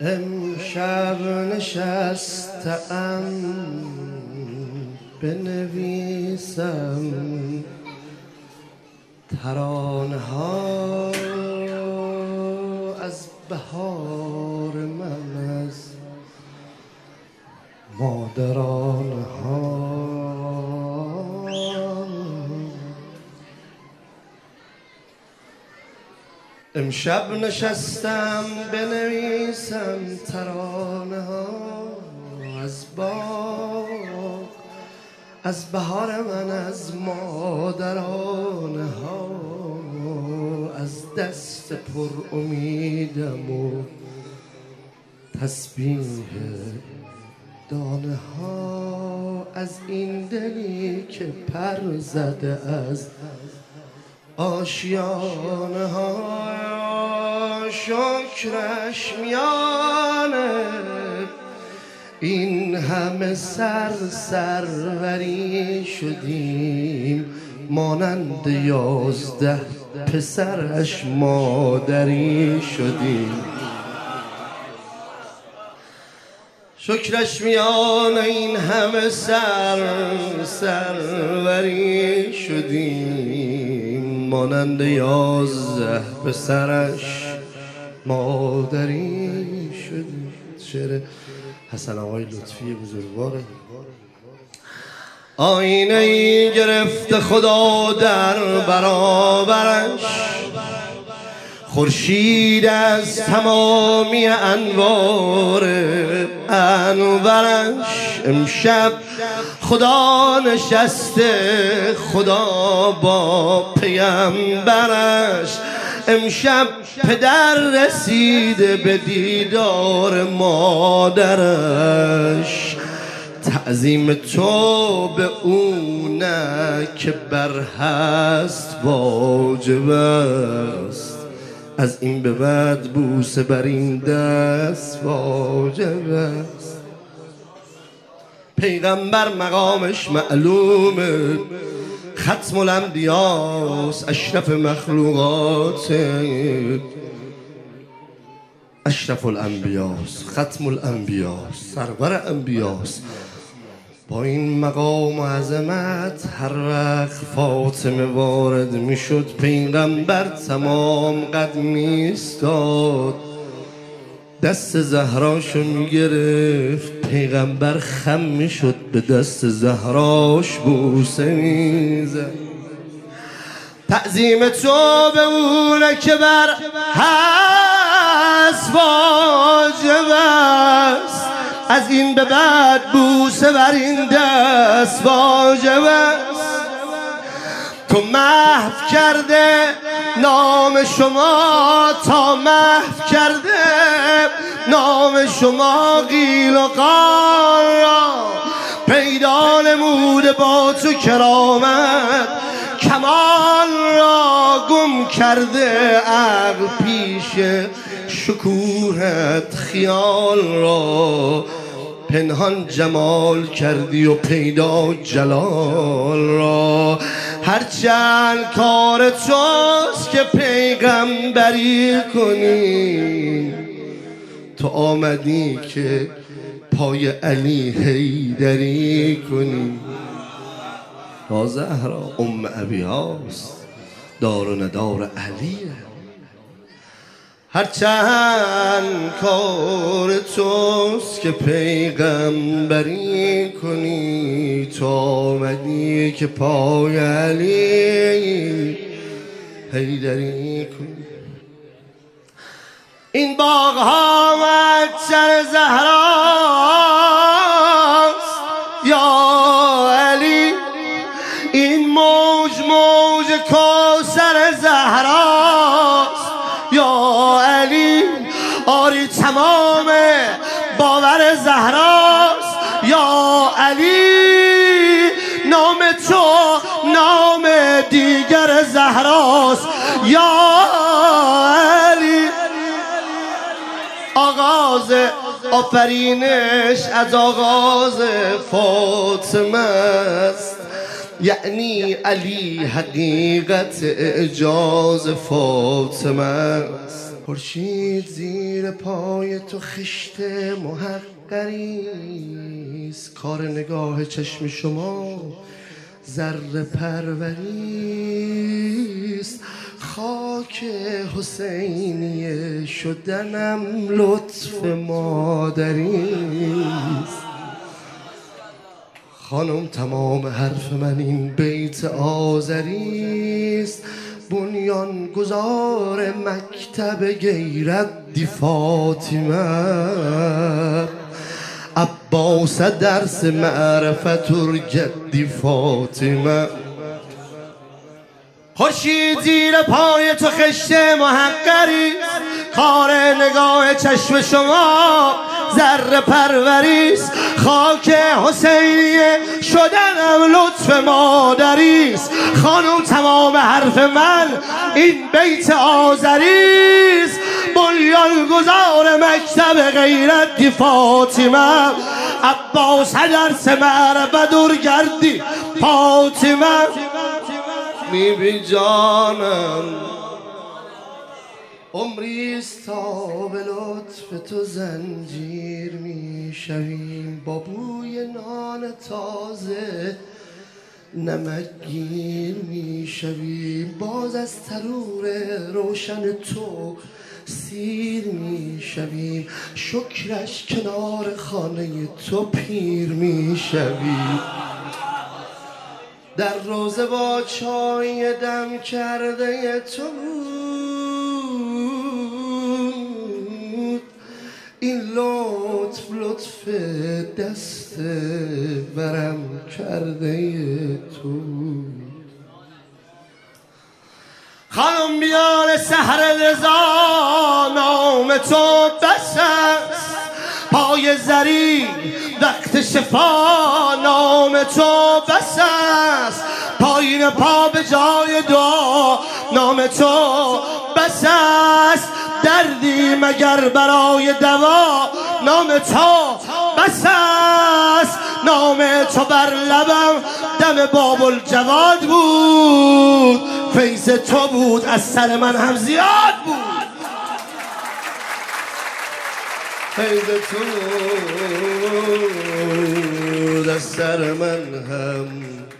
امشب نشستم بنویسم ترانه ها از بهار من، از مادران ها. امشب نشستم بنویسم ترانه ها از باغ، از بهار من، از مادران ها، از دست پر امیدم و تسبیح دانه ها، از این دلی که پر زده از آشیانه ها. شکرش میانه این همه سروری شدیم، مانند 11 پسرش مادری شدیم. شکرش میانه این همه سروری شدیم، مانند 11 پسرش مادری شدیم. شعر حسن آقای لطفی بزرگواره. آینه ای گرفته خدا در برابرش، خورشید از تمامی انوارش. امشب خدا نشسته، خدا با پیامبرش. امشب پدر رسیده به دیدار مادرش. تعظیم تو به اونه که بر هست واجب است، از این به بعد بوسه بر این دست واجب است. پیغمبر مقامش معلومه، ختم الانبیاست، اشرف مخلوقات، اشرف الانبیاست، ختم الانبیاست، سرور انبیاست. با این مقام و عظمت هر وقت فاطمه وارد میشد، پیغمبر تمام قد میستاد، دست زهراشو میگرفت، پیغمبر خم میشد، به دست زهراش بوسه میزد. تعظیم تو به اونه که بر هست واجب است، از این به بعد بوسه بر این دست واجب است. تو محو کرده نام شما، تا محو کرده نام شما قیل و قال را، پیدا نموده با تو کرامت، کمال را گم کرده عقل پیش شکوهت، خیال را پنهان جمال کردی و پیدا جلال را. هرچند کار توست که پیغمبری کنی، تو آمدی که پای علی حیدری کنی. زهرا ام ابی هاست، دار و ندار علیه. هرچند کار توست که پیغمبری کنی، تو آمدی که پای علی حیدری کنی. این باغ ها مکتر زهراست یا علی، این موج موج کوثر زهراست یا علی. آری تمام باور زهراست یا علی، نام تو نام دیگر زهراست یا علی. آغاز آفرینش از آغاز فاطمه است، یعنی علی حقیقت اعجاز فاطمه است. خورشید زیر پای تو خشت محقریست، کار نگاه چشم شما ذره پروریست. خاک حسینیه شدنم لطف مادریست. خانم تمام حرف من این بیت آذریست، بنیان گذار مکتب غیرت دی فاطمه، عباس درس معرفت جدی فاطمه. خورشید زیر پای تو خشت محقریست، کار نگاه چشم شما ذره پروریست. خاک حسینیه شدنم لطف مادریست. خانم تمام حرف من این بیت آذریست، بنیان گذار مکتب غیرت دی فاطمه، عباس درس معرفت گردی فاطمه. بی جانم عمریست تا به لطف تو زنجیر می شویم، با بوی نان تازه نمکگیر می شویم، باز از تنور روشن تو سیر می شویم، شکرش کنار خانه تو پیر می شویم. در روزه با چای دم کرده تو بود، این لطف دست برم کرده تو. خانم بیار سحر رضا نام تو بس است، پای زری وقت شفا نام تو بس است، پایین پا به جای دعا نام تو بس است، دردی مگر برای دوا نام تو بس است، نام تو بر لبم دم باب الجواد بود، فیض تو بود از سر من هم زیاد بود، فیض تو بود از سر من هم